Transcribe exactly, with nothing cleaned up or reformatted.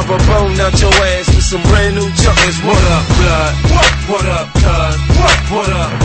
a bone out your ass with some brand new junkers. What up, blood? What? What up, cuz? What? What up?